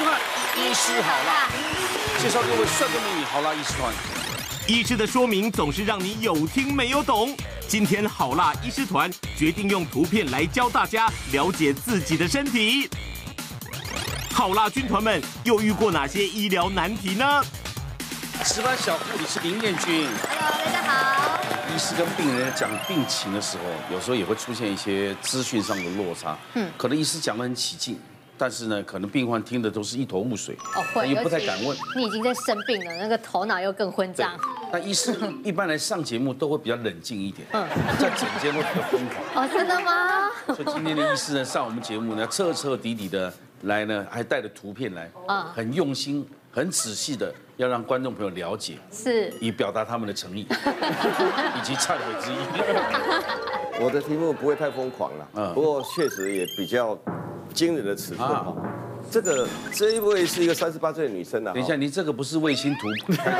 看医师好辣，介绍各位帅哥美女好辣医师团。 医师的说明总是让你有听没有懂。今天好辣医师团决定用图片来教大家了解自己的身体。好辣军团们又遇过哪些医疗难题呢？ 值班小护理是林彦君。 Hello， 大家好。 医师跟病人讲病情的时候，有时候也会出现一些资讯上的落差。可能医师讲得很起劲，但是呢，可能病患听的都是一头雾水， 会， 也不太敢问。 你已经在生病了，那个头脑又更混账。 那医师一般来上节目都会比较冷静一点，在整节目比较疯狂。 哦，真的吗？ 所以今天的医师呢，上我们节目呢，彻彻底底的来呢，还带着图片来，很用心、很仔细的要让观众朋友了解， 是以表达他们的诚意以及忏悔之意。 我的题目不会太疯狂了，不过确实也比较惊人的尺寸哈。这一位是一个38岁的女生啊。 等一下，你这个不是卫星图？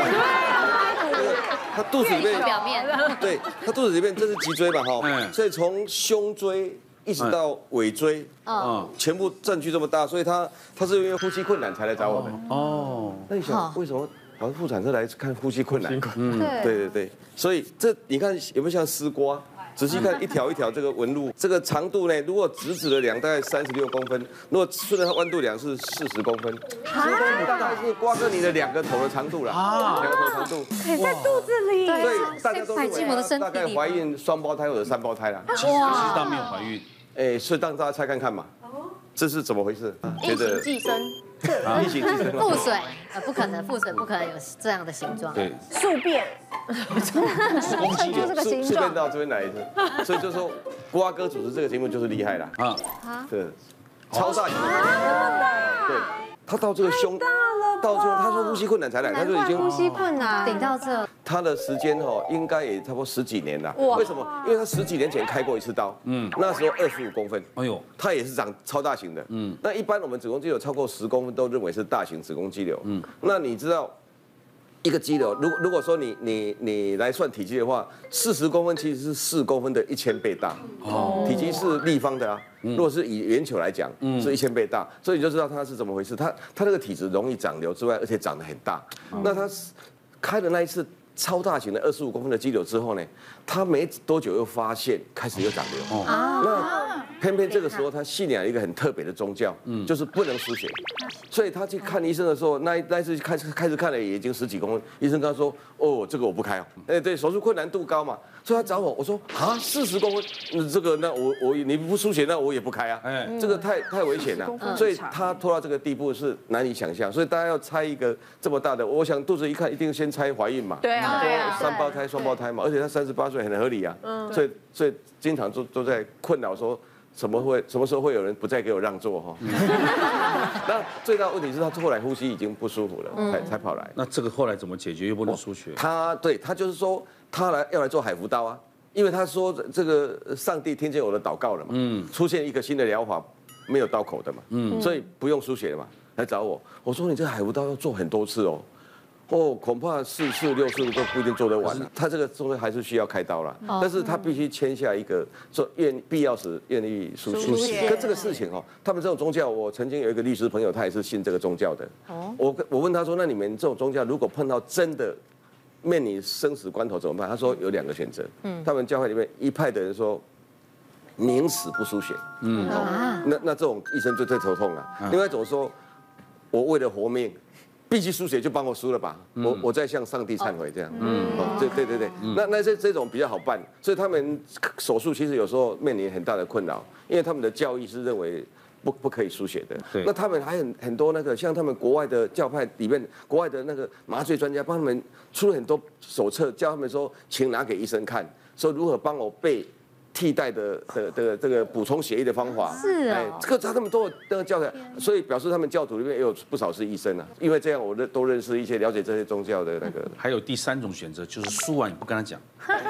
她肚子里面， 表面， 对，她肚子里面这是脊椎吧哈，所以从胸椎一直到尾椎，全部占据这么大，所以她是因为呼吸困难才来找我们。哦，那你想为什么跑妇产科来看呼吸困难？对，所以这你看有没有像丝瓜？仔细看一条一条这个纹路，这个长度呢，如果直直的量大概36公分，如果顺着它弯度量是40公分，40公分大概是瓜哥你的2个头的长度了，2个头长度， 在肚子里， 所以大家都认为她大概怀孕双胞胎或者3胞胎啦。 其实她没有怀孕， 所以让大家猜看看嘛，这是怎么回事？ 异形寄生。 异形寄生， 腹水，不可能，腹水不可能有这样的形状。 对， 宿便，撑出这个形顺便状。 到这边来一次，所以就说瓜哥主持这个节目就是厉害了对，超大型的，对，他到这个胸，到最后他说呼吸困难才来，他就已经呼吸困难， 顶到这， 他的时间应该也差不多10几年了。为什么？因为他10几年前开过一次刀，那时候25公分，哎呦，他也是长超大型的，那一般我们子宫肌瘤超过10公分都认为是大型子宫肌瘤，那你知道？一个肌瘤，如果说你来算体积的话，40公分其实是4公分的1000倍大，体积是立方的啊。如果是以圆球来讲，是1000倍大，所以你就知道它是怎么回事。它那个体质容易长瘤之外，而且长得很大。那他开的那一次超大型的25公分的肌瘤之后呢，他没多久又发现开始又长瘤。那偏偏这个时候他信仰一个很特别的宗教，就是不能输血。所以他去看医生的时候，那次开始看了也已经10几公分，医生跟他说：“哦，这个我不开哦。”对，手术困难度高嘛，所以他找我，我说啊，40公分，这个那我你不输血，那我也不开啊，这个太危险了。所以他拖到这个地步是难以想象。所以大家要猜一个这么大的，我想肚子一看一定先猜怀孕嘛， 对啊 ，3胞胎、双胞胎嘛，而且他38岁很合理啊，所以经常都在困扰说。什么时候会有人不再给我让座哈？那最大的问题是他后来呼吸已经不舒服了，才跑来。 那这个后来怎么解决？又不能输血。 他就是说他要来做海扶刀啊，因为他说这个上帝听见我的祷告了嘛，出现一个新的疗法，没有刀口的嘛，所以不用输血了嘛，来找我。我说你这个海扶刀要做很多次哦。恐怕4次6次都不一定做得完了。他这个中间还是需要开刀了，但是他必须签下一个说必要时愿意输血。跟这个事情他们这种宗教，我曾经有一个律师朋友，他也是信这个宗教的。我问他说，那你们这种宗教如果碰到真的面临生死关头怎么办？他说有2个选择。他们教会里面一派的人说，宁死不输血。那这种医生就最头痛了。另外一种说，我为了活命。必须输血就帮我输了吧，我再向上帝忏悔这样。对，那这种比较好办，所以他们手术其实有时候面临很大的困扰，因为他们的教义是认为不可以输血的。那他们还很多那个像他们国外的教派里面，国外的那个麻醉专家帮他们出了很多手册，叫他们说，请拿给医生看，说如何帮我背。替代的这个补充血液的方法是啊， 这个他们都有那个教的，所以表示他们教徒里面也有不少是医生啊。因为这样，我都认识一些了解这些宗教的那个。 还有第3种选择，就是输完你不跟他讲。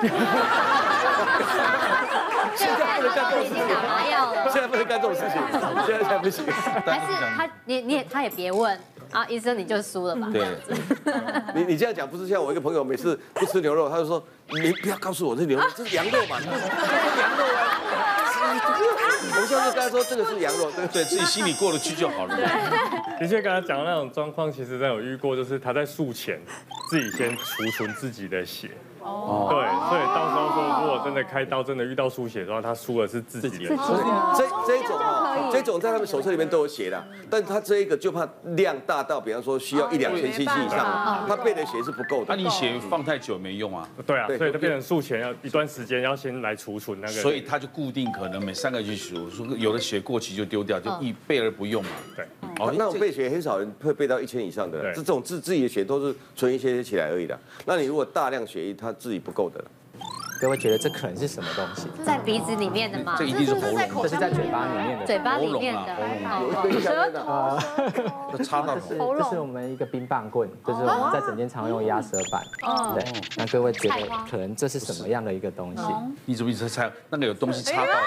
现在不能干这种事情，打麻药了。 现在不能干这种事情，现在才不行。 还是他也别问啊，医生你就输了吧。 对， 你这样讲不是像我一个朋友每次不吃牛肉，他就说你不要告诉我这牛肉，这是羊肉嘛，这是羊肉啊。 我们下次跟他说这个是羊肉， 对自己心里过得去就好了。 的确，刚才讲的那种状况，其实真的有遇过，就是他在术前自己先储存自己的血。哦，对，所以到时候说，如果真的开刀，真的遇到输血的话，他输的是自己的血。 这种在他们手册里面都有写的，但他这一个就怕量大到，比方说需要1-2千 cc 以上，他备的血是不够的。 那你血放太久没用啊。 对啊，所以就变成术前要一段时间要先来储存那个。 所以他就固定可能每3个月去数，有的血过期就丢掉，就备而不用嘛。 对。 哦，那种备血很少人会备到1000以上的，这种自己的血都是存一些起来而已的。那你如果大量血液，他自己不够的了。 各位觉得这可能是什么东西？ 在鼻子里面的吗？ 这一定是喉咙， 这是在嘴巴里面的。 嘴巴里面的， 舌头， 插到这是我们一个冰棒棍，就是我们在诊间常用压舌板。对，那各位觉得可能这是什么样的一个东西？ 你怎么一直猜那个有东西插到的？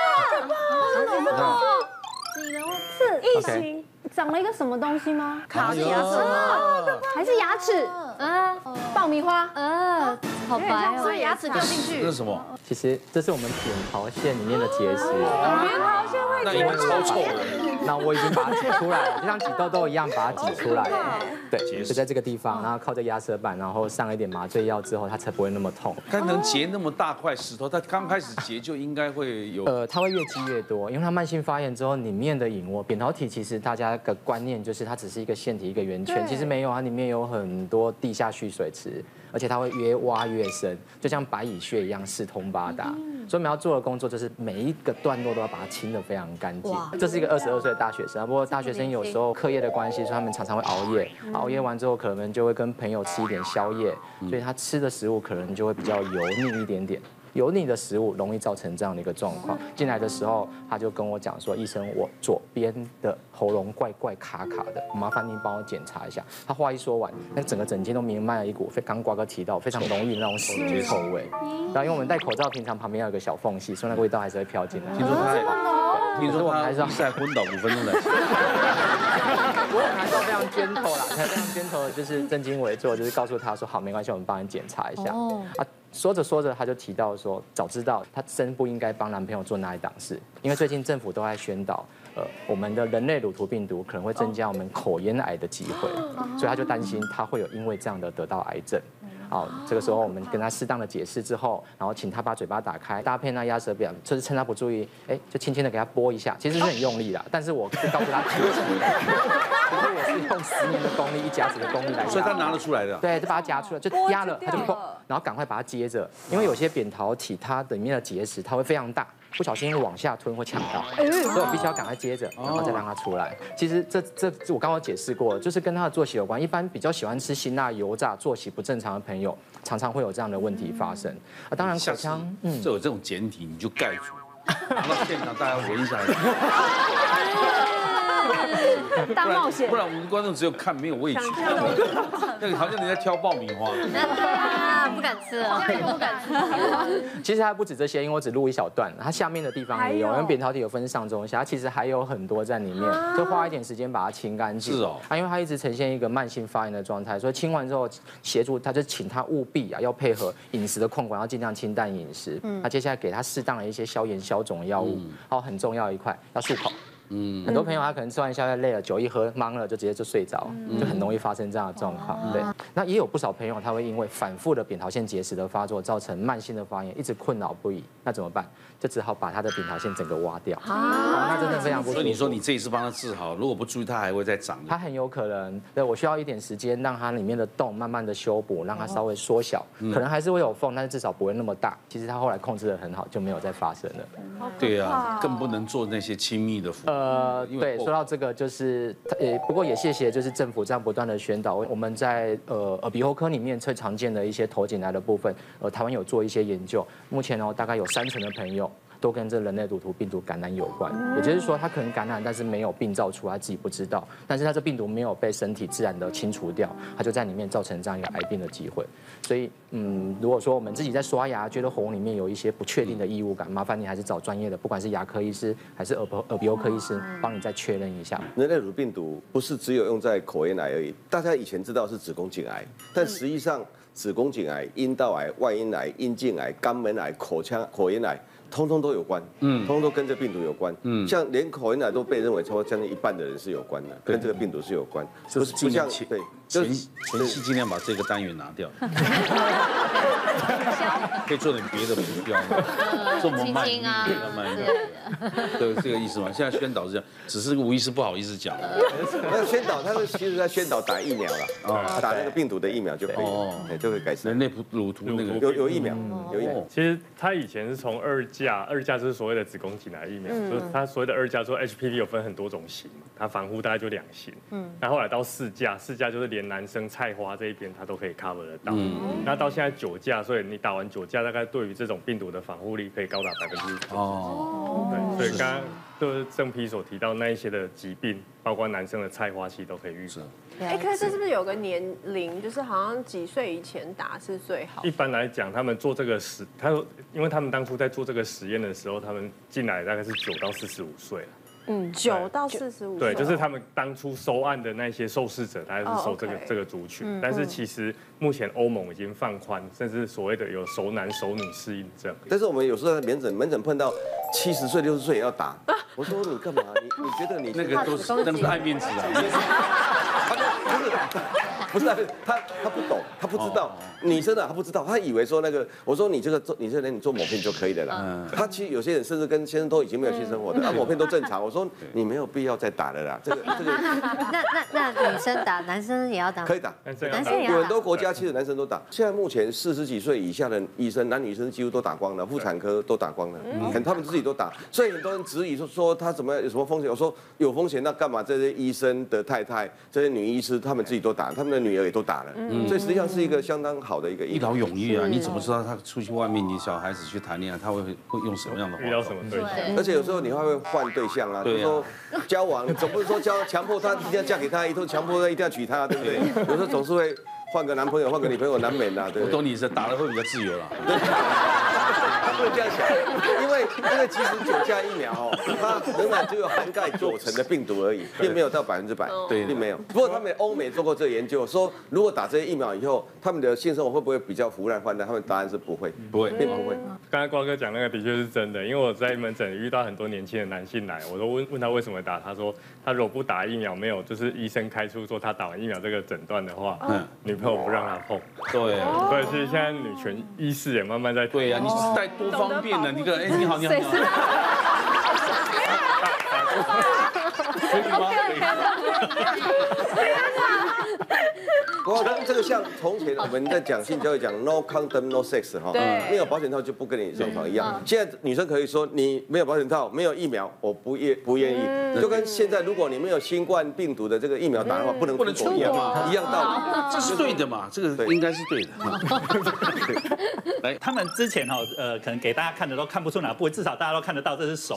异形长了一个什么东西吗？ 卡牙齿， 还是牙齿？爆米花？ 好白哦， 所以牙齿掉进去。 这是什么？ 其实这是我们扁桃腺里面的结石。 扁桃腺会那应该超臭的。 那我已经把它挤出来了，就像挤痘痘一样把它挤出来了。对，就在这个地方，然后靠着压舌板，然后上了一点麻醉药之后，它才不会那么痛。 它能结那么大块石头，它刚开始结就应该会有。 它会越积越多，因为它慢性发炎之后，里面的隐窝扁桃体其实大家的观念就是它只是一个腺体一个圆圈，其实没有，它里面有很多地下蓄水池，而且它会越挖越深，就像白蚁穴一样四通八达。所以我们要做的工作就是每一个段落都要把它清得非常干净。这是一个22岁的大学生，不过大学生有时候课业的关系，所以他们常常会熬夜，熬夜完之后可能就会跟朋友吃一点宵夜，所以他吃的食物可能就会比较油腻一点点。油腻的食物容易造成这样的一个状况。进来的时候，他就跟我讲说：“医生，我左边的喉咙怪怪卡卡的，麻烦您帮我检查一下。”他话一说完，那整个诊间都弥漫了一股刚瓜哥提到非常浓郁的那种屎臭味。然后因为我们戴口罩，平常旁边有个小缝隙，所以那个味道还是会飘进来。 听说他还是在昏倒5分钟才醒。 我还是非常gentle啦，非常gentle的就是正襟危坐，就是告诉他说：“好，没关系，我们帮你检查一下。”说着说着，他就提到说，早知道他真不应该帮男朋友做那一档事，因为最近政府都在宣导，我们的人类乳头病毒可能会增加我们口咽癌的机会，所以他就担心他会有因为这样的得到癌症。好，这个时候我们跟他适当的解释之后，然后请他把嘴巴打开，搭配那压舌表，就是趁他不注意，就轻轻的给他拨一下，其实是很用力啦，但是我就告诉他停止，因为我是用10年的功力，1甲子的功力来压， 所以他拿得出来的。 对，就把它夹出来，就压了，他就砰，然后赶快把它接着，因为有些扁桃体它里面的结石它会非常大。不小心往下吞会呛到，所以我必须要赶快接着，然后再让它出来。其实这我刚刚解释过了，就是跟他的作息有关。一般比较喜欢吃辛辣油炸、作息不正常的朋友，常常会有这样的问题发生。当然口腔， 这有这种简体你就盖住，然后现场大家闻一下。 大冒险， 不然我们观众只有看没有味觉，那个好像你在挑爆米花， 不敢吃了，不敢吃。 其实还不止这些，因为我只录一小段，它下面的地方也有，因为扁桃体有分上中下，它其实还有很多在里面，就花一点时间把它清干净。 是哦， 因为它一直呈现一个慢性发炎的状态，所以清完之后协助他就请他务必要配合饮食的控管，要尽量清淡饮食。那接下来给他适当的一些消炎消肿药物，还有很重要的一块要漱口。很多朋友他可能吃完宵夜累了，酒一喝懵了，就直接就睡着，就很容易发生这样的状况。对，那也有不少朋友他会因为反复的扁桃腺结石的发作，造成慢性的发炎，一直困扰不已。那怎么办？就只好把他的扁桃腺整个挖掉。那真的非常不舒服。 所以你说你这一次帮他治好，如果不注意，他还会再长。 他很有可能，对我需要一点时间，让它里面的洞慢慢的修补，让它稍微缩小，可能还是会有缝，但是至少不会那么大。其实他后来控制得很好，就没有再发生了。 对啊，更不能做那些亲密的服务。 对，说到这个就是，不过也谢谢就是政府这样不断的宣导，我们在耳鼻喉科里面最常见的一些头颈癌的部分，台湾有做一些研究，目前大概有30%的朋友都跟这人类乳头病毒感染有关，也就是说他可能感染，但是没有病灶出来，自己不知道，但是他这病毒没有被身体自然的清除掉，他就在里面造成这样一个癌病的机会。所以如果说我们自己在刷牙，觉得喉咙里面有一些不确定的异物感，麻烦你还是找专业的，不管是牙科医师还是耳鼻喉科医师，帮你再确认一下。 人类乳病毒不是只有用在口咽癌而已，大家以前知道是子宫颈癌，但实际上子宫颈癌、阴道癌、外阴癌、阴茎癌、肛门癌、口腔口咽癌通通都有关，通通都跟这病毒有关，像连口咽癌都被认为超过将近一半的人是有关的，跟这个病毒是有关， 就是尽量对， 前期尽量把这个单元拿掉，可以做点别的补标，做慢慢对这个意思嘛。现在宣导是这样，只是吴医师不好意思讲。 那宣导他是其实在宣导打疫苗了，打那个病毒的疫苗就可以，就会改善。 人类乳突那个有疫苗，有疫苗。 其实他以前是从二价就是所谓的子宫颈癌疫苗，就是他所谓的2价，说 HPV 有分很多种型，它防护大概就2型。那后来到4价就是连男生菜花这一边它都可以 cover 得到。那到现在9价，所以你打完9价，大概对于这种病毒的防护力可以高达90%。对，所以刚刚就是郑批所提到那一些的疾病，包括男生的菜花期都可以预防。 可是这是不是有个年龄，就是好像几岁以前打是最好？ 一般来讲，他们做这个因为他们当初在做这个实验的时候，他们进来大概是9到45岁了。 9到45岁。 对，就是他们当初收案的那些受试者，大概是收这个族群。但是其实目前欧盟已经放宽，甚至所谓的有熟男熟女适应症。 但是我们有时候在门诊碰到70岁60岁也要打，我说你干嘛？你觉得你那个都是爱面子啊。 不是他不懂，他不知道，女生的他不知道，他以为说那个，我说你这人你做抹片就可以了啦。他其实有些人甚至跟先生都已经没有性生活的，抹片都正常。我说你没有必要再打了啦，这个。 那女生打，男生也要打？ 可以打， 男生也要打。 有很多国家其实男生都打。现在目前40几岁以下的医生，男女生几乎都打光了，妇产科都打光了，他们自己都打。所以很多人质疑说他有什么风险？我说有风险，那干嘛这些医生的太太，这些女医师他们自己都打，他们的女儿也都打了，所以实际上是一个相当好的一个一劳永逸啊！你怎么知道他出去外面，你小孩子去谈恋爱，他会用什么样的话？ 遇到什么对象？ 而且有时候你还会换对象啊，就是说交往，总不是说强迫他一定要嫁给他，一头强迫他一定要娶她，对不对？有时候总是会换个男朋友，换个女朋友，难免的。对， 我懂你是打了会比较自由了。 不能这样想，因为其实9价疫苗它仍然只有涵盖90%的病毒而已，并没有到100%，对，并没有。不过他们欧美做过这个研究，说如果打这些疫苗以后，他们的性生活会不会比较胡乱泛滥？他们答案是不会，并不会。 刚才瓜哥讲那个的确是真的，因为我在门诊遇到很多年轻的男性来，我都问他为什么打，他说他如果不打疫苗，没有就是医生开出说他打完疫苗这个诊断的话，女朋友不让他碰。对，所以其实现在女权意识也慢慢在。 对啊，你带多方便了，你个你好。 不过这个像从前我们在讲性教育讲 no condom no sex 没有保险套就不跟你上床一样。现在女生可以说你没有保险套，没有疫苗，我不愿意。就跟现在如果你没有新冠病毒的这个疫苗打的话，不能出国一样道理。 这是对的嘛？这个应该是对的。 来，他们之前可能给大家看的都看不出哪部位，至少大家都看得到这是手。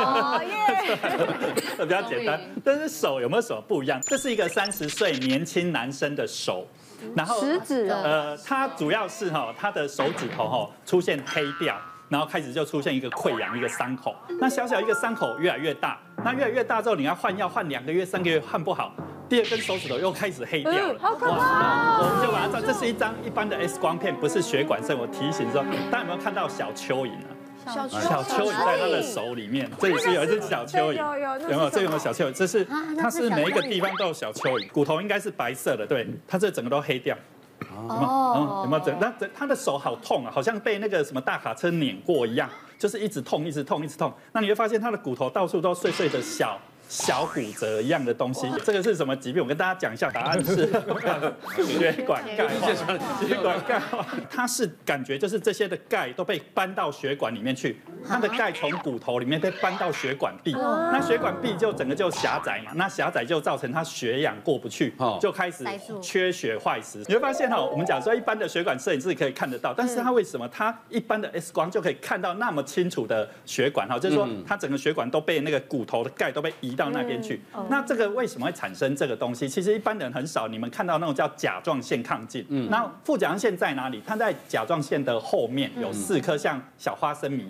比较简单，但是手有没有什么不一样？这是一个30岁年轻男生的手，然后食指他主要是他的手指头出现黑掉，然后开始就出现一个溃疡，一个伤口。那小小一个伤口越来越大，那越来越大之后，你要换药，换2个月、3个月换不好，第2根手指头又开始黑掉了。 好可怕！ 我们就把它照，这是一张一般的 X 光片，不是血管摄影。我提醒说，大家有没有看到小蚯蚓啊？小蚯蚓在他的手里面，这里是有一只小蚯蚓，有没有？这有没有小蚯蚓？这是它是每一个地方都有小蚯蚓，骨头应该是白色的，对，它这整个都黑掉。有没有？那他的手好痛啊，好像被那个什么大卡车碾过一样，就是一直痛，一直痛，一直痛。那你会发现他的骨头到处都碎碎的小骨折一样的东西，这个是什么疾病？我跟大家讲一下，答案是血管钙化。血管钙化，它是感觉就是这些的钙都被搬到血管里面去，它的钙从骨头里面被搬到血管壁，那血管壁就整个就狭窄嘛，那狭窄就造成它血氧过不去，就开始缺血坏死。你会发现我们讲说一般的血管摄影师可以看得到，但是它为什么它一般的 X 光就可以看到那么清楚的血管？就是说它整个血管都被那个骨头的钙都被移到那边去。那这个为什么会产生这个东西？其实一般人很少，你们看到那种叫甲状腺亢进。那副甲状腺在哪里？它在甲状腺的后面有4颗像小花生米一样的地方。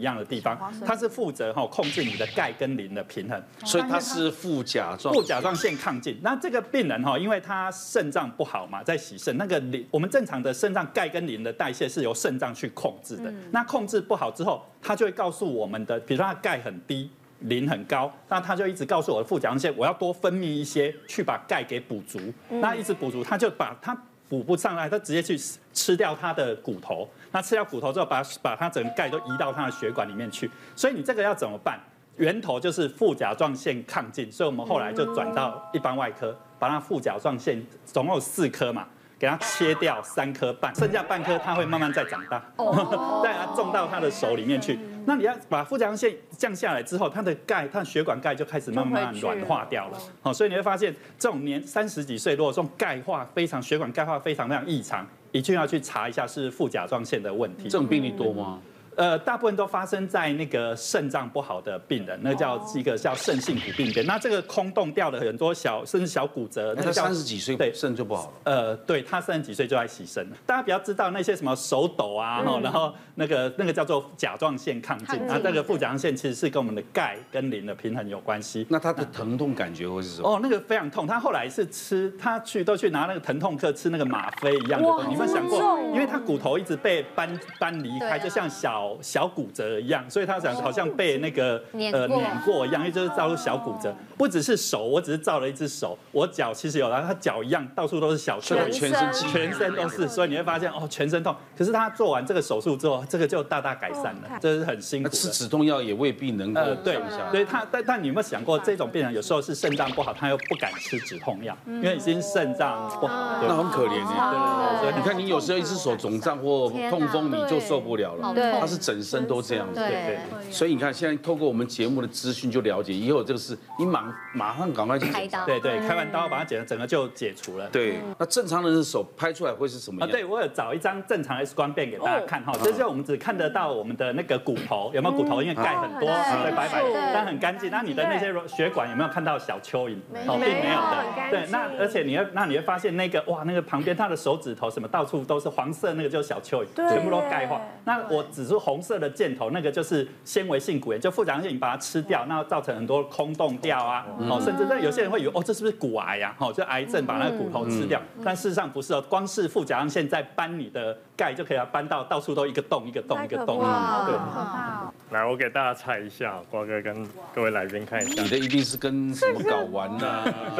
方，它是负责控制你的钙跟磷的平衡， 所以它是副甲状腺亢进。那这个病人因为他肾脏不好嘛，在洗肾，那个磷，我们正常的肾脏钙跟磷的代谢是由肾脏去控制的。那控制不好之后，他就会告诉我们的，比如说他钙很低，磷很高，那他就一直告诉我的副甲状腺，我要多分泌一些去把钙给补足。那一直补足，他就把它补不上来，他直接去吃掉他的骨头。那吃掉骨头之后，把他整个钙都移到他的血管里面去。所以你这个要怎么办？源头就是副甲状腺亢进，所以我们后来就转到一般外科，把那副甲状腺总共有4颗嘛。给它切掉3颗半，剩下半颗它会慢慢再长大，再把它种到它的手里面去。那你要把副甲状腺降下来之后，它的钙，它的血管钙就开始慢慢软化掉了。所以你会发现，这种30几岁，如果这种血管钙化非常异常，一定要去查一下是副甲状腺的问题。 这种病例多吗？ 大部分都发生在那个肾脏不好的病人，那叫一个叫肾性骨病变。那这个空洞掉了很多甚至小骨折， 那他30几岁对肾就不好了。 对他30几岁就在洗肾了。大家比较知道那些什么手抖啊，然后那个叫做甲状腺亢进，那这个副甲状腺其实是跟我们的钙跟磷的平衡有关系。 那他的疼痛感觉会是什么？ 那个非常痛。他后来是都去拿那个疼痛课吃那个吗啡一样的东西。你有没有想过？因为他骨头一直被搬离开，就像小骨折一样，所以他好像被那个碾过一样，因为就是造出小骨折。不只是手，我只是造了一只手，我脚其实有，然后他脚一样，到处都是小丘，全身都是，所以你会发现全身痛。可是他做完这个手术之后，这个就大大改善了，这是很辛苦的。 吃止痛药也未必能够对，但你有没有想过，这种病人有时候是肾脏不好，他又不敢吃止痛药，因为已经肾脏不好， 那很可怜耶。对，你看你有时候一只手肿胀或痛风，你就受不了了。他是整身都这样子， 对， 所以你看，现在透过我们节目的资讯就了解，以后这个事你马上赶快去开刀， 对，开完刀把它整个就解除了。 对，那正常人的手拍出来会是什么样？ 对，我有找一张正常 X 光片给大家看哈，这是我们只看得到我们的那个骨头有没有骨头，因为钙很多，对，白白的，但很干净。那你的那些血管有没有看到小蚯蚓？并没有的。对，那而且你会发现那个旁边他的手指头什么到处都是黄色，那个就是小蚯蚓，全部都钙化。那我只是红色的箭头，那个就是纤维性骨炎，就副甲状腺你把它吃掉，那造成很多空洞掉啊，甚至有些人会以为这是不是骨癌啊？就癌症把那个骨头吃掉，但事实上不是哦，光是副甲状腺在搬你的钙就可以搬到到处都一个洞一个洞一个洞。 对， 来，我给大家猜一下，瓜哥跟各位来宾看一下， 你的一定是跟什么睾丸呐？ 对，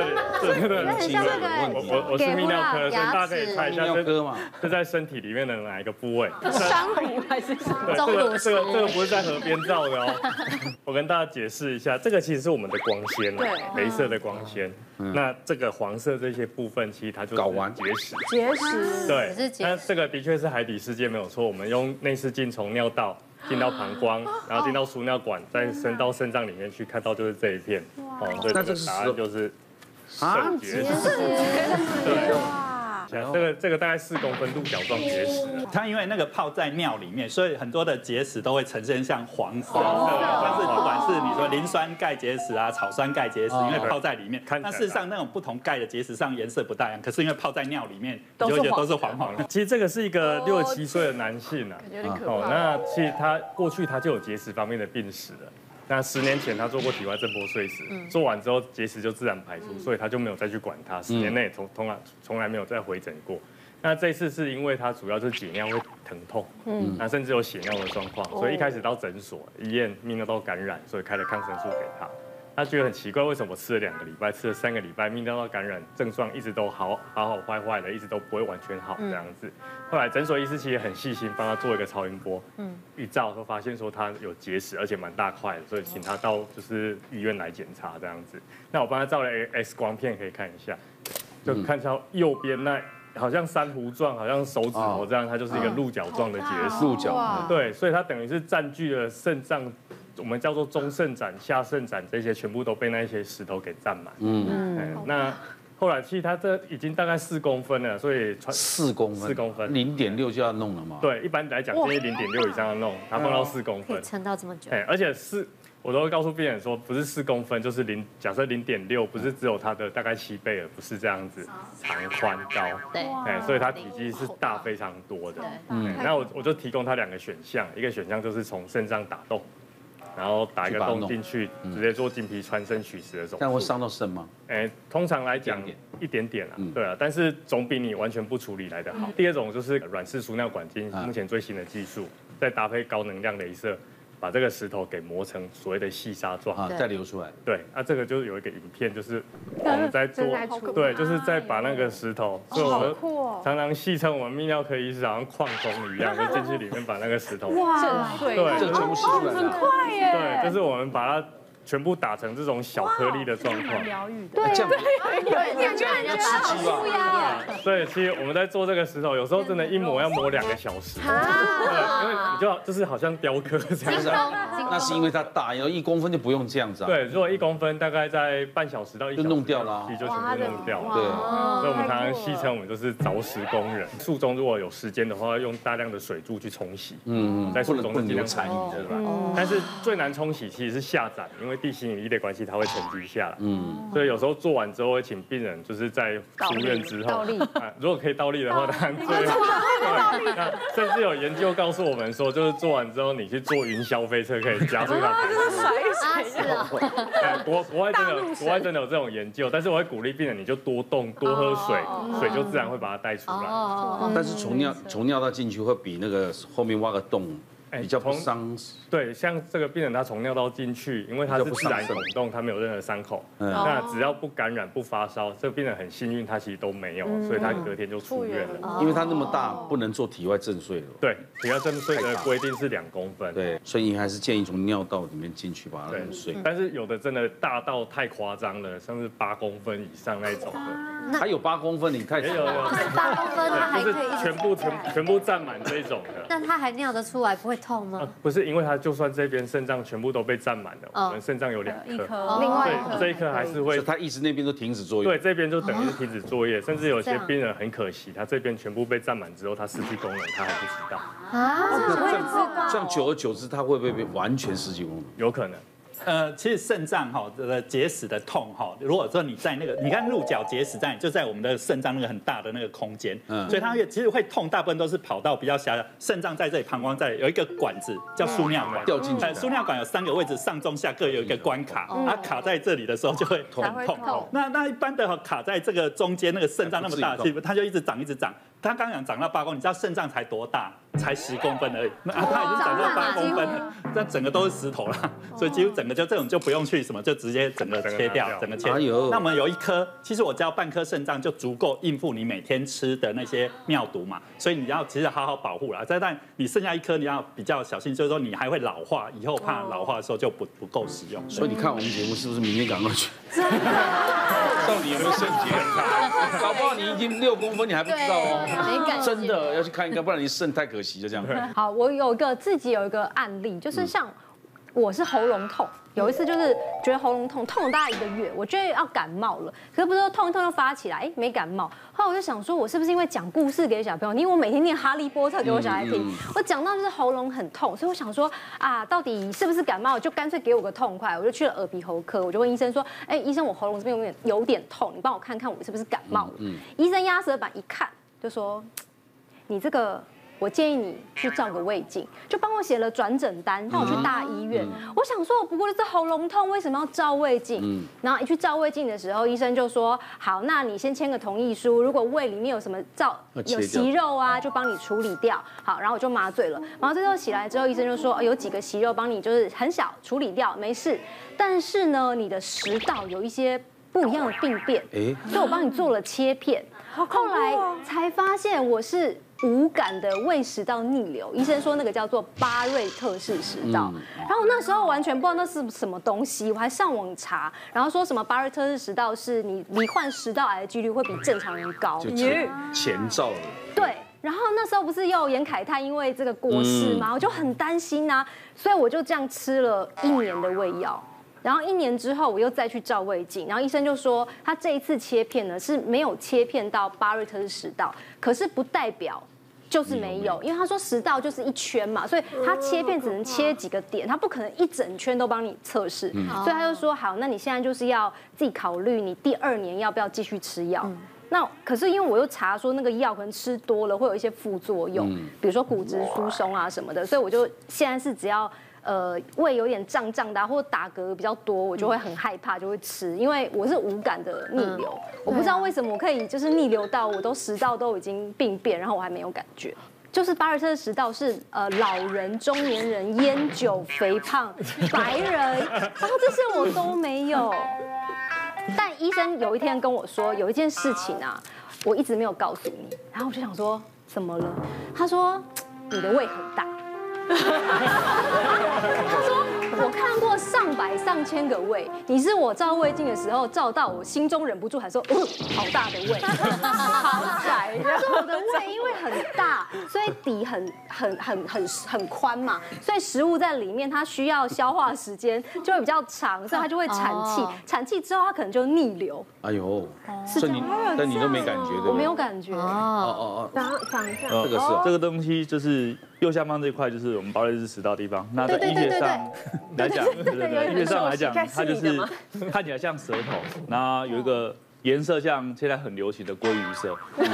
我是泌尿科，所以大家可以猜一下，这在身体里面的哪一个部位？ 珊瑚还是这个不是在河边照的哦。我跟大家解释一下，这个其实是我们的光纤，对，雷射的光纤。那这个黄色这些部分，其实它就是睾丸结石。对，那这个的确是海底世界没有错。我们用内视镜从尿道进到膀胱，然后进到输尿管，再伸到肾脏里面去，看到就是这一片。所以这个答案就是肾结石。对。这个大概4公分鹿角状结石， 它因为那个泡在尿里面，所以很多的结石都会呈现像黄色。但是不管是你说磷酸钙结石啊、草酸钙结石，因为泡在里面，那事实上那种不同钙的结石上颜色不大一样，可是因为泡在尿里面，你就会觉得都是黄黄的。 其实这个是一个67岁的男性啊，那其实他过去他就有结石方面的病史了。那10年前他做过体外震波碎石，做完之后结石就自然排出，所以他就没有再去管它，10年内从来没有再回诊过。那这次是因为他主要就是解尿会疼痛，那甚至有血尿的状况，所以一开始到诊所医院泌尿道感染，所以开了抗生素给他。他觉得很奇怪，为什么吃了2个礼拜，吃了3个礼拜，泌尿道感染症状一直都好坏的，一直都不会完全好这样子。后来诊所医师其实很细心，帮他做一个超音波，一照都发现说他有结石，而且蛮大块的，所以请他到就是医院来检查这样子。那我帮他照了 X 光片，可以看一下，就看到右边那好像珊瑚状，好像手指头这样，它就是一个鹿角状的结石。 鹿角， 对，所以它等于是占据了肾脏。我们叫做中肾斩、下肾斩，这些全部都被那些石头给占满。那后来其实它这已经大概4公分了，所以 4公分，0.6就要弄了嘛。 对，一般来讲建议0.6以上要弄，它放到4公分， 可以撑到这么久。 而且我都会告诉病人说，不是4公分，就是假设0.6，不是只有它的大概7倍了，不是这样子，长宽高。对，所以它体积是大非常多的。那我就提供他2个选项，一个选项就是从肾脏打洞。 然后打一个洞进去，直接做经皮穿肾取石的手术。 这样会伤到肾吗？ 通常来讲一点点啦，对啊，但是总比你完全不处理来得好。第二种就是软式输尿管镜，目前最新的技术，再搭配高能量雷射。把这个石头给磨成所谓的细沙状， 再流出来。 对，这个就是有一个影片，就是我们在做，对，就是在把那个石头，所以我们常常戏称我们泌尿科医师好像矿工一样，就进去里面把那个石头哇， 对， 这全部吸出来， 很快耶。 对，就是我们把它全部打成这种小颗粒的状况， 疗愈的，对，这样要吃鸡吧？ 对，其实我们在做这个石头，有时候真的一磨要磨2个小时，对，因为你就是好像雕刻这样子。 那是因为它大，然后1公分就不用这样子啊。 对，如果1公分，大概在半小时到1小时就弄掉了， 就全部弄掉了。 对， 所以我们常常戏称我们就是凿石工人。术中如果有时间的话，用大量的水柱去冲洗，在术中尽量残余的吧。 但是最难冲洗其实是下展，因为地心引力的关系，它会沉积下来。所以有时候做完之后会请病人就是在出院之后，如果可以倒立的话，当然最好。那甚至有研究告诉我们说，就是做完之后你去坐云霄飞车可以加速它排出。国外真的有这种研究，但是我会鼓励病人你就多动多喝水，水就自然会把它带出来。 但是从尿道进去会比那个后面挖个洞。比较不伤， 对，像这个病人他从尿道进去，因为他是自然孔洞，他没有任何伤口，那只要不感染不发烧，这个病人很幸运，他其实都没有，所以他隔天就出院了。 因为他那么大，不能做体外震碎了。 对，体外震碎的规定是2公分。 对，所以你还是建议从尿道里面进去把它弄碎。 但是有的真的大到太夸张了，像是8公分以上那种的。 还有8公分，你太也有 8公分，他还可以全部占满这种的。 那他还尿得出来，不会痛吗？ 不是，因为他就算这边肾脏全部都被占满了，我们肾脏有2颗， 另外这一颗还是会， 他一直那边都停止作业。 对，这边就等于是停止作业，甚至有些病人很可惜，他这边全部被占满之后，他失去功能，他还不知道。 这样久而久之，他会不会完全失去功能？ 有可能。 其实肾脏的结石的痛如果说你在那个，你看鹿角结石就在我们的肾脏那个很大的那个空间，所以它其实会痛，大部分都是跑到比较狭小，肾脏在这里，膀胱在这里，有一个管子叫输尿管， 掉进去。 输尿管有3个位置，上中下各有一个关卡，它卡在这里的时候就会很痛。那一般的卡在这个中间那个肾脏那么大的地方，它就一直长一直长。他刚讲长到8公分，你知道肾脏才多大？才10公分而已。那他已经长到8公分了，那整个都是石头了，所以几乎整个就这种就不用去什么，就直接整个切掉，整个切。那我们有1颗，其实我只要半颗肾脏就足够应付你每天吃的那些尿毒嘛，所以你要其实好好保护啦。但你剩下1颗你要比较小心，就是说你还会老化，以后怕老化的时候就不够使用。 所以你看我们节目是不是明天赶快去？到底有没有肾结石？搞不好你已经6公分，你还不知道哦。真的要去看一看，不然你肾太可惜，就这样。 好，我自己有一个案例，就是像我是喉咙痛，有一次就是觉得喉咙痛了大概1个月，我觉得要感冒了，可是不是说痛一痛就发起来，没感冒。后来我就想说，我是不是因为讲故事给小朋友，因为我每天念哈利波特给我小孩听，我讲到就是喉咙很痛，所以我想说到底是不是感冒，就干脆给我个痛快，我就去了耳鼻喉科，我就问医生说，医生我喉咙这边有点痛，你帮我看看我是不是感冒了。医生压舌板一看就说，你这个。我建议你去照个胃镜，就帮我写了转诊单，让我去大医院。我想说，我不过就是喉咙痛，为什么要照胃镜？然后一去照胃镜的时候，医生就说：好，那你先签个同意书，如果胃里面有什么有息肉啊，就帮你处理掉。好，然后我就麻醉了。麻醉之后起来之后，医生就说：有几个息肉帮你就是很小处理掉，没事。但是呢，你的食道有一些不一样的病变，所以我帮你做了切片。后来才发现我是无感的胃食道逆流，医生说那个叫做巴瑞特氏食道。然后那时候完全不知道那是什么东西，我还上网查，然后说什么巴瑞特氏食道是你罹患食道癌的几率会比正常人高， 就前兆了。 对。然后那时候不是又严凯泰因为这个过世嘛，我就很担心啊，所以我就这样吃了1年的胃药。然后1年之后，我又再去照胃镜，然后医生就说，他这一次切片呢是没有切片到巴瑞特氏食道，可是不代表就是没有，因为他说食道就是一圈嘛，所以他切片只能切几个点，他不可能一整圈都帮你测试，所以他就说好，那你现在就是要自己考虑你第2年要不要继续吃药。那可是因为我又查说那个药可能吃多了会有一些副作用，比如说骨质疏松啊什么的，所以我就现在是只要胃有点胀胀的，或者打嗝比较多，我就会很害怕，就会吃，因为我是无感的逆流，我不知道为什么我可以就是逆流到我都食道都已经病变，然后我还没有感觉。就是巴尔特食道是老人、中年人、烟酒、肥胖、白人，然后这些我都没有。但医生有一天跟我说，有一件事情啊，我一直没有告诉你。然后我就想说，怎么了？他说你的胃很大。他说我看过上百上千个胃，你是我照胃镜的时候照到我心中忍不住还说，好大的胃，好窄。他说我的胃因为很大，所以底很宽嘛，所以食物在里面它需要消化时间就会比较长，所以它就会产气，产气之后它可能就逆流。 哎呦，所以你但你都没感觉对不对？ 我没有感觉。 长一下， 这个是这个东西就是右下方这一块，就是我们巴瑞斯食道的地方。那在医学上来讲，医学上来讲，它就是看起来像舌头，然后有一个颜色像现在很流行的鲑鱼色。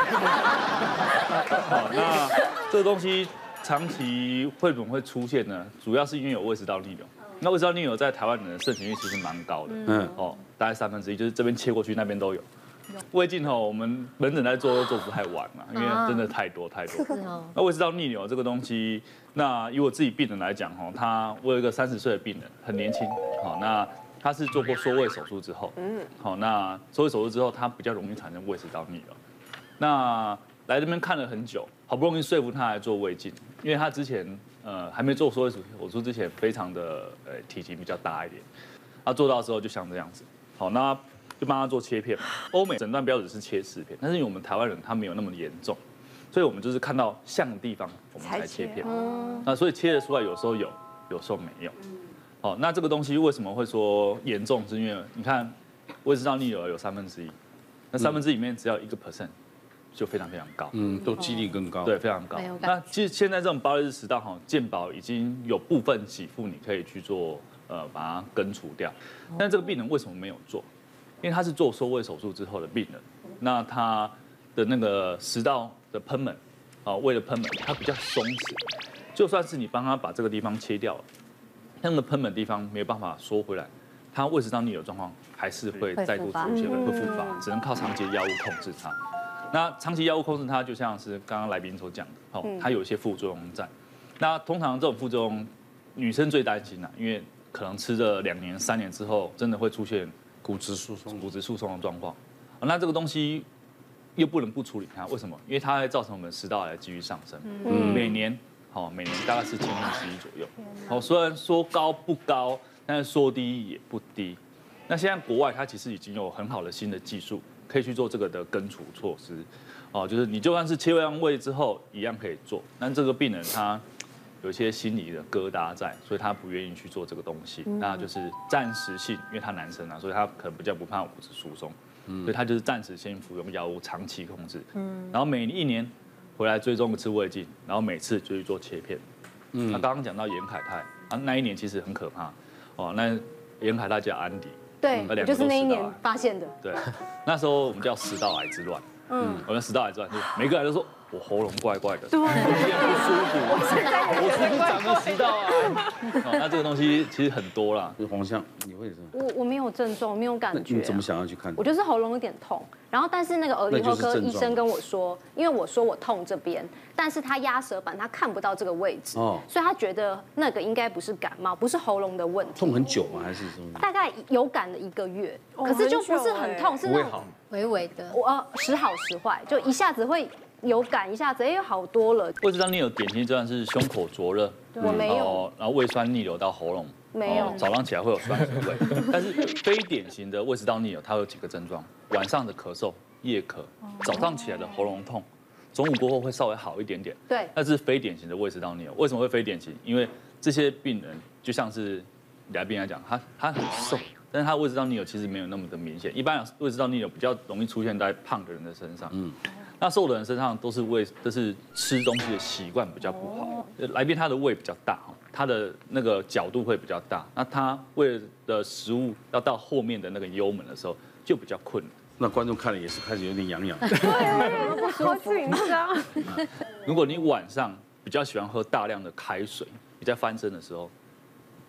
好，那这个东西长期会怎么会出现呢？主要是因为有胃食道逆流。那胃食道逆流在台湾人的盛行率其实蛮高的，大概1/3，就是这边切过去那边都有。胃镜我们门诊在做都做不太完嘛，因为真的太多。那胃食道逆流这个东西，那以我自己病人来讲我有一个30岁的病人，很年轻，那他是做过缩胃手术之后，那缩胃手术之后，他比较容易产生胃食道逆流。那来这边看了很久，好不容易说服他来做胃镜，因为他之前还没做缩胃手术之前，非常的体型比较大一点，他做到的时候就像这样子，好那。就帮他做切片嘛，欧美诊断标准是切4片，但是因为我们台湾人他没有那么严重，所以我们就是看到像的地方我们才切片。那所以切得出来有时候有，有时候没有。好，那这个东西为什么会说严重？是因为你看胃食道逆流有1/3，那1/3里面只要1%就非常非常高， 都几率更高， 对，非常高。那其实现在这种巴瑞斯食道健保已经有部分给付你可以去做把它根除掉，但这个病人为什么没有做？因为他是做缩胃手术之后的病人，那他的那个食道的贲门，胃的贲门，它比较松弛，就算是你帮他把这个地方切掉了，那个贲门地方没有办法缩回来，他胃食道逆流状况还是会再度出现，会复发，只能靠长期药物控制它。那长期药物控制它，就像是刚刚来宾所讲的，它有一些副作用在。那通常这种副作用，女生最担心因为可能吃了2年、3年之后，真的会出现骨质疏松的状况，那这个东西又不能不处理它，为什么？因为它会造成我们食道癌的几率上升，每年大概是1000分之1左右。虽然说高不高，但是说低也不低。那现在国外它其实已经有很好的新的技术，可以去做这个的根除措施，就是你就算是切完胃之后一样可以做，但这个病人他有一些心理的疙瘩在，所以他不愿意去做这个东西。那就是暂时性，因为他男生所以他可能比较不怕骨质疏松，所以他就是暂时先服用药物，长期控制。然后每1年回来追踪一次胃镜，然后每次就去做切片。那刚刚讲到严凯泰那一年其实很可怕那严凯泰叫安迪， 对，就是那一年发现的。 对，那时候我们叫食道癌之乱。我们食道癌之乱，每个人都说我喉咙怪怪的，对，有点不舒服，我是不是长了食道癌？那这个东西其实很多啦。 黄相，你会什么？ 我没有症状，没有感觉。 你怎么想要去看？ 我就是喉咙有点痛，然后但是那个耳鼻喉科医生跟我说，因为我说我痛这边，但是他压舌板他看不到这个位置，所以他觉得那个应该不是感冒，不是喉咙的问题。 痛很久吗？还是什么？ 大概有感了1个月，可是就不是很痛，是那种微微的。 时好时坏，就一下子会有感，一下子好多了。 胃食道逆流典型阶段是胸口灼热， 我没有， 然后胃酸逆流到喉咙， 没有， 早上起来会有酸苦味。但是非典型的胃食道逆流，它有几个症状：晚上的咳嗽、夜咳，早上起来的喉咙痛，中午过后会稍微好一点点。 对， 那是非典型的胃食道逆流。为什么会非典型？因为这些病人就像是来宾来讲，他很瘦。但是他胃食道逆流其实没有那么的明显，一般胃食道逆流比较容易出现在胖的人的身上，那瘦的人身上都是吃东西的习惯比较不好。来宾他的胃比较大，他的那个角度会比较大，那他胃的食物要到后面的那个幽门的时候就比较困难。 那观众看了也是开始有点痒痒， 对，好紧张。 如果你晚上比较喜欢喝大量的开水，你在翻身的时候，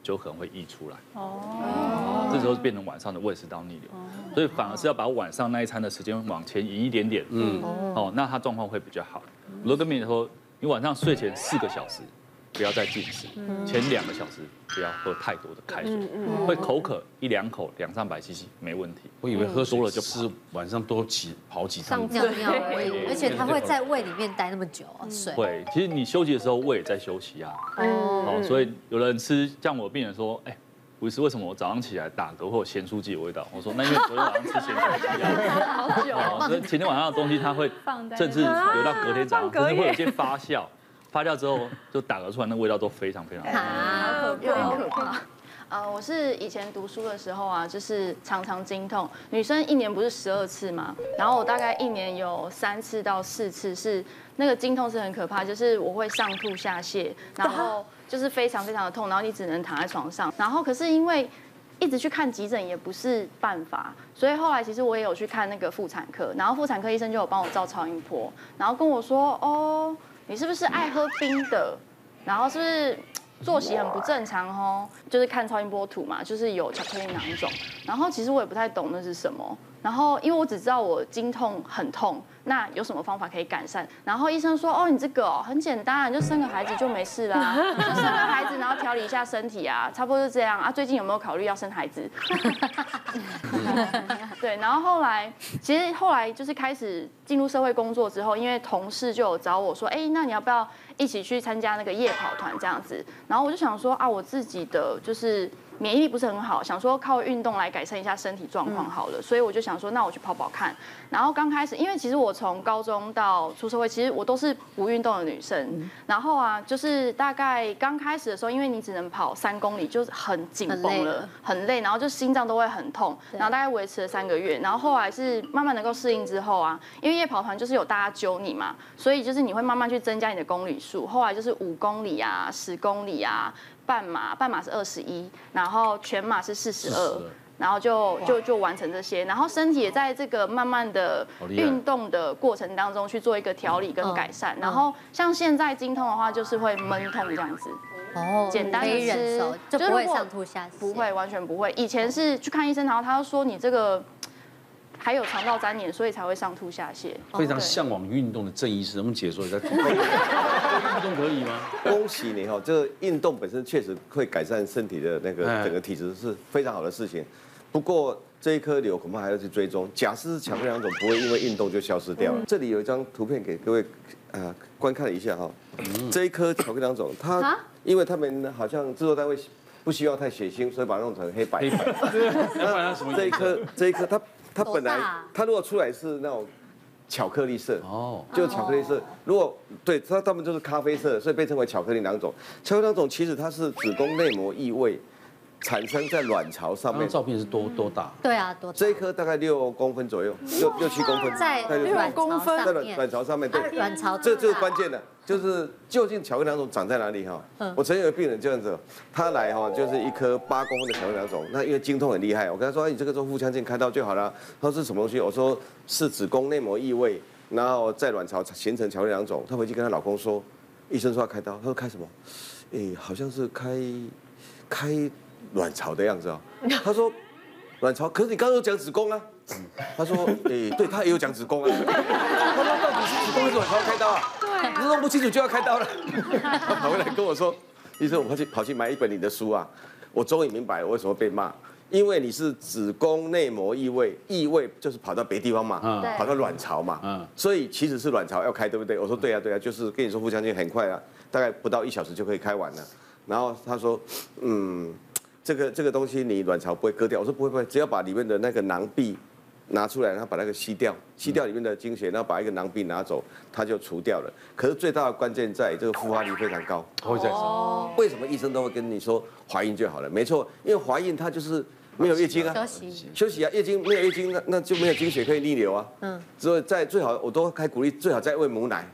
就可能会溢出来。哦，这时候变成晚上的胃食道逆流，所以反而是要把晚上那一餐的时间往前移一点点。哦，那他状况会比较好。我都跟病人说，你晚上睡前4个小时。不要再进食，前2个小时不要喝太多的开水，会口渴1、2口200-300 cc 没问题。 我以为喝多了就吃晚上多跑几趟尿尿而已，而且它会在胃里面待那么久啊，水。 会，其实你休息的时候胃也在休息啊。哦，所以有人吃，像我病人说，哎。吴医师，为什么我早上起来打嗝会有咸酥鸡的味道？我说那因为昨天晚上吃咸酥鸡啊，好久，所以前天晚上的东西它会甚至留到隔天早上，甚至会有一些发酵。发酵之后就打嗝出来，那味道都非常非常好，有点可怕。我是以前读书的时候啊，就是常常经痛。女生1年不是12次嘛，然后我大概1年有3次到4次是那个经痛是很可怕，就是我会上吐下泻，然后就是非常非常的痛，然后你只能躺在床上。然后可是因为一直去看急诊也不是办法，所以后来其实我也有去看那个妇产科，然后妇产科医生就有帮我照超音波，然后跟我说哦。你是不是爱喝冰的？然后是不是作息很不正常哦？就是看超音波图嘛，就是有巧克力囊肿。然后其实我也不太懂那是什么。然后因为我只知道我经痛很痛，那有什么方法可以改善？然后医生说，哦，你这个很简单，你就生个孩子就没事啦，就生个孩子，然后调理一下身体啊，差不多就这样啊。最近有没有考虑要生孩子？对，然后后来就是开始进入社会工作之后，因为同事就有找我说，哎，那你要不要一起去参加那个夜跑团这样子？然后我就想说啊，我自己的就是免疫力不是很好，想说靠运动来改善一下身体状况好了，所以我就想说，那我去跑跑看。然后刚开始，因为其实我从高中到出社会，其实我都是不运动的女生。然后啊，就是大概刚开始的时候，因为你只能跑3公里，就是很紧绷了，很累，然后就心脏都会很痛。然后大概维持了3个月，然后后来是慢慢能够适应之后啊，因为夜跑团就是有大家揪你嘛，所以就是你会慢慢去增加你的公里数。后来就是5公里啊、10公里啊。半马是21，然后全马是42，然后就完成这些，然后身体也在这个慢慢的运动的过程当中去做一个调理跟改善。然后像现在经痛的话，就是会闷痛这样子。哦，简单的吃就不会上吐下泻， 不会，完全不会。以前是去看医生，然后他就说你这个。还有肠道粘连，所以才会上吐下泻。 非常向往运动的郑医师，能不能解说一下？运动可以吗？ 恭喜你哈，这个运动本身确实会改善身体的那个整个体质，是非常好的事情。不过这一颗瘤恐怕还要去追踪。假设是巧克力囊肿不会因为运动就消失掉了。这里有一张图片给各位观看一下哈。这一颗巧克力囊肿，它因为他们好像制作单位不希望太血腥，所以把它弄成黑白。这一颗它本来它如果出来是那种巧克力色哦，就巧克力色。如果对它们就是咖啡色，所以被称为巧克力囊肿。巧克力囊肿其实它是子宫内膜异位产生在卵巢上面。 照片是多大？ 对啊，多大？ 这一颗大概6公分左右，6、7公分， 在卵巢上面。 在卵巢上面，对， 卵巢这就是关键的。就是究竟巧克力囊肿长在哪里哈？我曾经有个病人这样子，他来哈就是一颗8公分的巧克力囊肿，那因为经痛很厉害，我跟他说，你这个做腹腔镜开刀就好了。他说是什么东西？我说是子宫内膜异位，然后在卵巢形成巧克力囊肿。她回去跟她老公说，医生说要开刀，他说开什么？好像是开卵巢的样子啊。他说卵巢，可是你刚刚有讲子宫啊。他说，对他也有讲子宫啊。他说到底是子宫还是卵巢开刀啊？对，你弄不清楚就要开刀了。他跑回来跟我说，医生，我跑去买一本你的书啊，我终于明白了为什么被骂，因为你是子宫内膜异位，异位就是跑到别地方嘛，跑到卵巢嘛，所以其实是卵巢要开，对不对？我说对啊，就是跟你说腹腔镜很快啊，大概不到1小时就可以开完了。然后他说，这个东西你卵巢不会割掉，我说不会，只要把里面的那个囊壁拿出来，然后把那个吸掉里面的经血，然后把一个囊壁拿走，它就除掉了。可是最大的关键在这个复发率非常高。 会在什么？ 为什么医生都会跟你说怀孕就好了？没错，因为怀孕它就是没有月经啊，休息啊，月经没有月经，那就没有经血可以逆流啊。所以在最好我都还鼓励最好再喂母奶。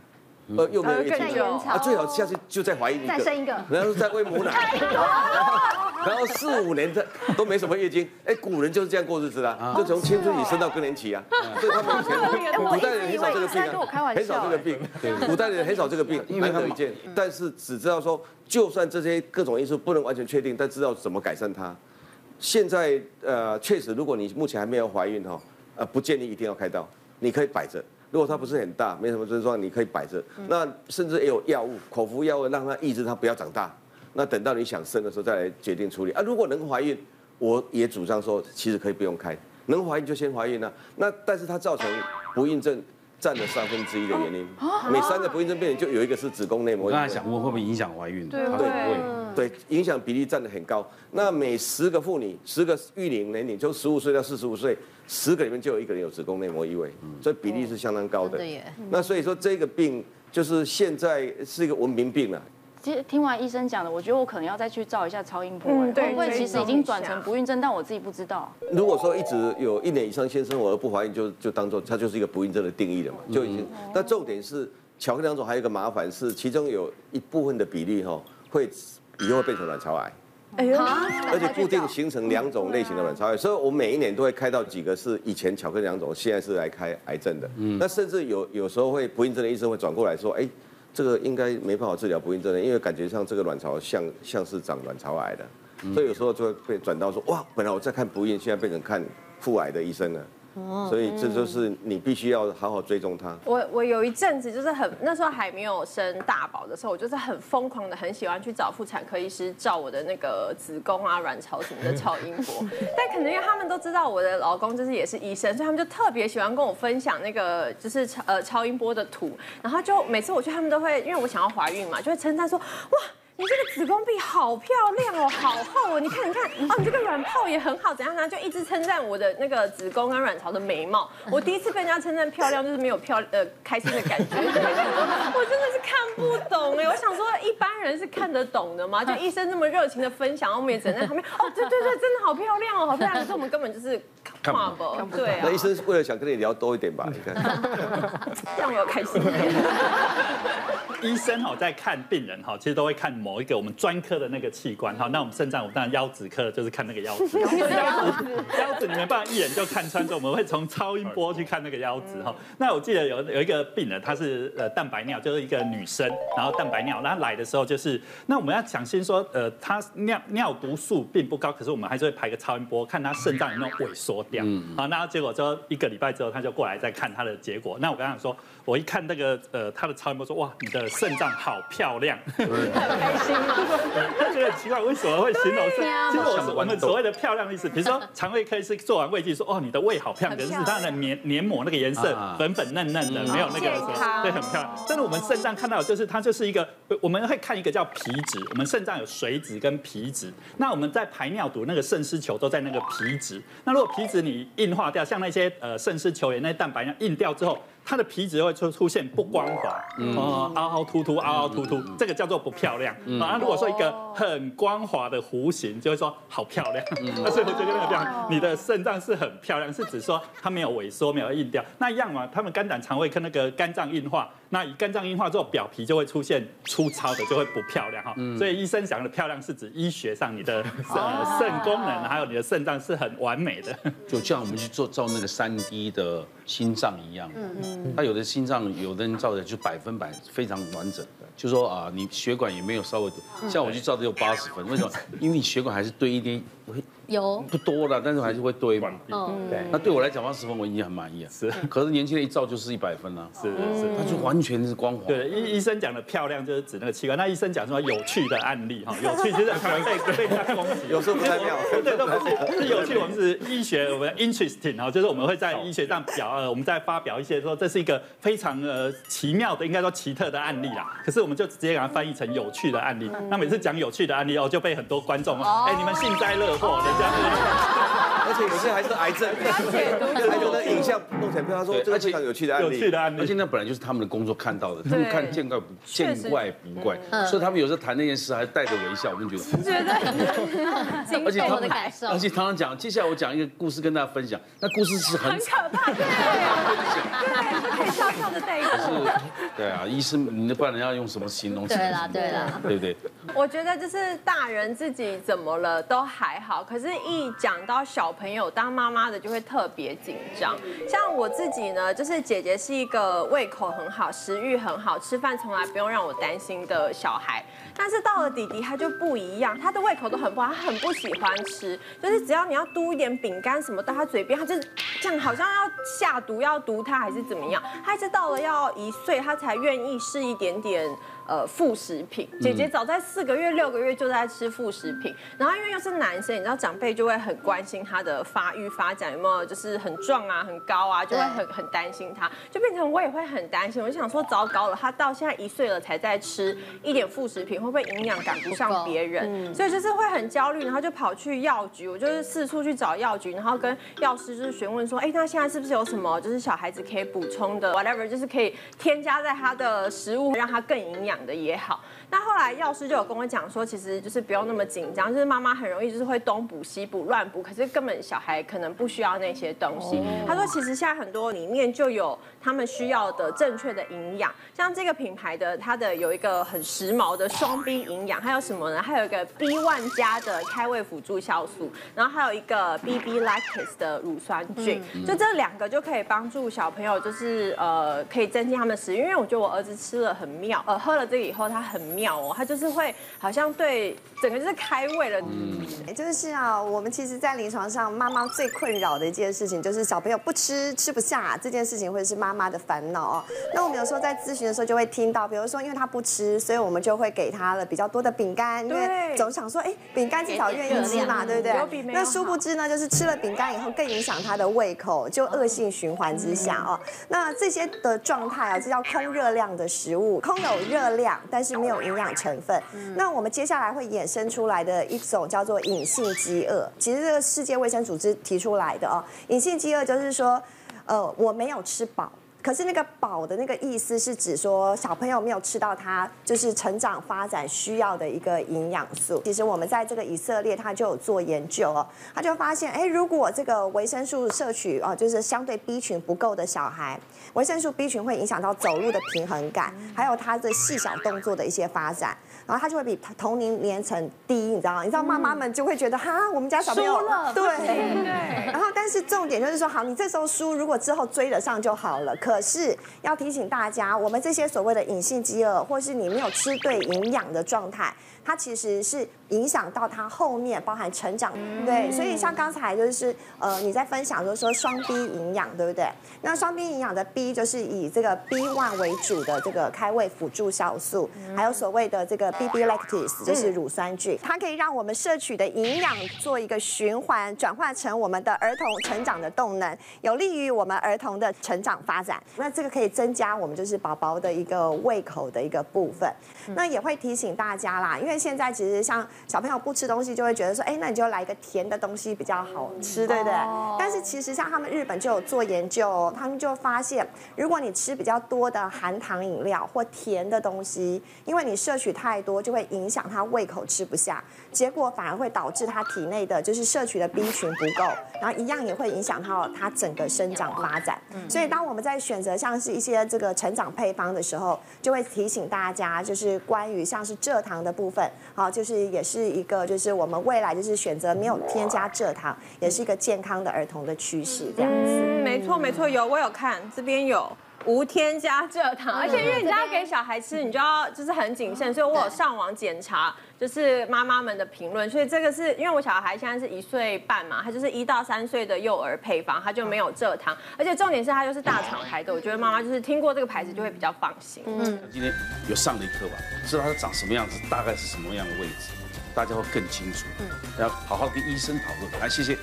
又没有月经啊， 最好下次就再怀孕一个， 再生一个， 然后再喂母奶，然后4、5年都没什么月经，哎，古人就是这样过日子啦，就从青春期生到更年期啊，所以他们以前古代人很少这个病啊，很少这个病，古代人很少这个病，难得一见，但是只知道说，就算这些各种因素不能完全确定，但知道怎么改善它。现在确实，如果你目前还没有怀孕哈，不建议一定要开刀，你可以摆着。如果它不是很大，没什么症状，你可以摆着。那甚至也有药物，口服药物让它抑制它不要长大。那等到你想生的时候再来决定处理啊。如果能怀孕，我也主张说，其实可以不用开，能怀孕就先怀孕啊。那但是它造成不孕症占了1/3的原因，每3个不孕症病人就有1个是子宫内膜异位。 我刚才想问会不会影响怀孕？ 对，影响比例占得很高。那每10个妇女，10个育龄年龄，就15岁到45岁，10个里面就有1个人有子宫内膜异位，所以比例是相当高的。那所以说这个病就是现在是一个文明病了。 其实听完医生讲的，我觉得我可能要再去照一下超音波，会不会其实已经转成不孕症，但我自己不知道。如果说一直有1年以上先生活而不怀孕，就当做它就是一个不孕症的定义了嘛，就已经。但重点是巧克力囊肿还有一个麻烦是，其中有一部分的比例会以后会变成卵巢癌。而且固定形成2种类型的卵巢癌，所以我每1年都会开到几个是以前巧克力囊肿，现在是来开癌症的。那甚至有时候会不孕症的医生会转过来说，哎，这个应该没办法治疗不孕症的，因为感觉上这个卵巢像是长卵巢癌的，所以有时候就会被转到说，哇，本来我在看不孕，现在变成看妇癌的医生了。所以这就是你必须要好好追踪它。 我有一阵子就是那时候还没有生大宝的时候，我就是很疯狂的很喜欢去找妇产科医师照我的那个子宫啊、卵巢什么的超音波。但可能因为他们都知道我的老公就是也是医生，所以他们就特别喜欢跟我分享那个就是超音波的图，然后就每次我去他们都会，因为我想要怀孕嘛，就会称赞说哇。你这个子宫壁好漂亮哦，好厚哦！你看，哦，你这个卵泡也很好，怎样？就一直称赞我的那个子宫跟卵巢的美貌。我第一次被人家称赞漂亮，就是没有开心的感觉。我真的是看不懂哎！我想说，一般人是看得懂的吗？就医生那么热情的分享，我们也只能在旁边哦，对，真的好漂亮哦，好漂亮。可是我们根本就是看不懂，对啊。 那医生是为了想跟你聊多一点吧？你看， 让我有开心一点。 医生在看病人其实都会看某一个我们专科的那个器官那我们肾脏，我们当然腰子科就是看那个腰子，腰子你没办法一眼就看穿，所以我们会从超音波去看那个腰子那我记得有一个病人，她是蛋白尿，就是一个女生，然后蛋白尿，然后来的时候就是那我们要想先说她尿毒素并不高，可是我们还是会排个超音波看她肾脏有没有萎缩掉那结果之后1个礼拜之后，她就过来再看她的结果。那我刚刚说，我一看那个她的超音波说，哇，你的肾脏好漂亮，很开心吗？ 他觉得很奇怪，为什么会形容是？其实我们所谓的漂亮的意思，比如说肠胃科医师做完胃镜说，哦，你的胃好漂亮，可是它的黏膜那个颜色粉嫩嫩的，没有那个什么，对，很漂亮。但是我们肾脏看到的就是它就是一个，我们会看一个叫皮质，我们肾脏有水质跟皮质。那我们在排尿毒那个肾丝球都在那个皮质。那如果皮质你硬化掉，像那些肾丝球炎那些蛋白硬掉之后，它的皮质会出现不光滑，凹凹凸凸，这个叫做不漂亮。那如果说一个很光滑的弧形，就会说好漂亮。那所以我觉得那个漂亮，你的肾脏是很漂亮，是指说它没有萎缩，没有硬掉。那一样嘛，他们肝胆肠胃科那个肝脏硬化，那以肝脏硬化之后，表皮就会出现粗糙的，就会不漂亮所以医生讲的漂亮是指医学上你的肾功能还有你的肾脏是很完美的。 就像我们去照那个3D 的心脏一样，他有的心脏，有的人照的就100%非常完整，就说啊，你血管也没有稍微，像我去照的有80分，为什么？因为你血管还是堆一点， 有不多了，但是还是会堆嘛。对，那对我来讲80分我已经很满意了。是，可是年轻人一照就是100分了。是，它就完全是光滑。 对，医生讲的漂亮就是指那个器官，那医生讲说有趣的案例有趣就是可能被人家攻击， 有时候不太妙。 对，都不是有趣，我们是医学，我们 interesting 就是我们会在医学上我们在发表一些说这是一个非常奇妙的，应该说奇特的案例啦。可是我们就直接给它翻译成有趣的案例。那每次讲有趣的案例就被很多观众你们幸灾乐祸，人家而且有些还是癌症，还有的影像弄起来，他说这是非常有趣的案例， 而且那本来就是他们的工作看到的，他们看见怪不怪，所以他们有时候谈那件事还带着微笑，我们觉得而且他们的感受， 而且常常讲，接下来我讲一个故事跟大家分享，那故事是很可怕，对，可以笑笑的代沟。 对啊，医生，你不然要用什么形容词？ 对啦，对啦， 对不对？ 我觉得就是大人自己怎么了都还好，可是一讲到小朋友，当妈妈的就会特别紧张。像我自己呢，就是姐姐是一个胃口很好、食欲很好、吃饭从来不用让我担心的小孩。但是到了弟弟，他就不一样，他的胃口都很不好，他很不喜欢吃，就是只要你要嘟一点饼干什么到他嘴边，他就是这样，好像要下毒要毒他还是怎么样。他一直到了要1岁，他才愿意试一点点副食品。姐姐早在4个月、6个月就在吃副食品，然后因为又是男生，你知道长辈就会很关心他的发育发展有没有就是很壮啊、很高啊，就会很担心他，就变成我也会很担心。我就想说，糟糕了，他到现在1岁了才在吃一点副食品，会不会营养赶不上别人？所以就是会很焦虑，然后就跑去药局，我就是四处去找药局，然后跟药师就是询问说，哎，那现在是不是有什么就是小孩子可以补充的 whatever， 就是可以添加在他的食物，让他更营养的也好。那后来药师就有跟我讲说，其实就是不用那么紧张，就是妈妈很容易就是会东补西补乱补，可是根本小孩可能不需要那些东西。他说其实现在很多里面就有他们需要的正确的营养，像这个品牌的它的有一个很时髦的双 B 营养，还有什么呢？还有一个 B1 加的开胃辅助酵素，然后还有一个 BB Lactase 的乳酸菌，就这2个就可以帮助小朋友就是可以增进他们的食欲。因为我觉得我儿子吃了很妙，喝了这个以后他很妙哦，他就是会好像对整个就是开胃了。 就是啊，我们其实，在临床上，妈妈最困扰的一件事情就是小朋友不吃不下这件事情，会是妈妈的烦恼哦。那我们有时候在咨询的时候就会听到，比如说因为他不吃，所以我们就会给他了比较多的饼干，因为总想说，哎，饼干至少愿意吃嘛，对不对？那殊不知呢，就是吃了饼干以后更影响他的胃口，就恶性循环之下哦。那这些的状态啊，这叫空热量的食物，空有热量，但是没有营养成分。那我们接下来会衍生出来的一种叫做隐性饥饿，其实这个世界卫生组织提出来的哦。隐性饥饿就是说，我没有吃饱。可是那个饱的那个意思是指说小朋友没有吃到他就是成长发展需要的一个营养素。其实我们在这个以色列他就有做研究哦，他就发现，哎，如果这个维生素摄取哦，就是相对 B 群不够的小孩，维生素 B 群会影响到走路的平衡感，还有他的细小动作的一些发展，然后他就会比同龄年层低，你知道吗？你知道妈妈们就会觉得哈，我们家小朋友对，然后但是重点就是说，好，你这时候输，如果之后追得上就好了。可是要提醒大家，我们这些所谓的隐性饥饿，或是你没有吃对营养的状态，它其实是影响到他后面包含成长，对，所以像刚才就是你在分享说双 B 营养，对不对？那双 B 营养的 B 就是以这个 B1 为主的这个开胃辅助酵素，还有所谓的这个 BB Lactase 就是乳酸菌，它可以让我们摄取的营养做一个循环，转换成我们的儿童成长的动能，有利于我们儿童的成长发展。那这个可以增加我们就是宝宝的一个胃口的一个部分。那也会提醒大家啦，因为现在其实像小朋友不吃东西，就会觉得说，哎，那你就来一个甜的东西比较好吃，对不对？但是其实像他们日本就有做研究哦，他们就发现，如果你吃比较多的含糖饮料或甜的东西，因为你摄取太多，就会影响他胃口吃不下，结果反而会导致他体内的就是摄取的 B 群不够，然后一样也会影响到他整个生长发展。所以当我们在选择像是一些这个成长配方的时候，就会提醒大家，就是关于像是蔗糖的部分，好，就是也是一个就是我们未来就是选择没有添加蔗糖，也是一个健康的儿童的趋势，这样子。 没错没错，我有看这边有。无添加蔗糖，而且因为你要给小孩吃，你就要就是很谨慎，所以我有上网检查，就是妈妈们的评论，所以这个是因为我小孩现在是1岁半嘛，他就是1到3岁的幼儿配方，他就没有蔗糖，而且重点是它就是大厂牌的，我觉得妈妈就是听过这个牌子就会比较放心。 今天有上了一课吧，知道它长什么样子，大概是什么样的位置，大家会更清楚。要好好跟医生讨论。来，谢谢。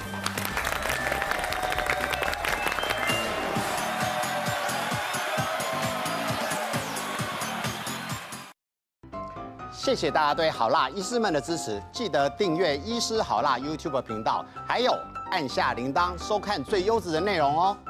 谢谢大家对好辣医师们的支持，记得订阅医师好辣 YouTube 频道，还有按下铃铛收看最优质的内容哦。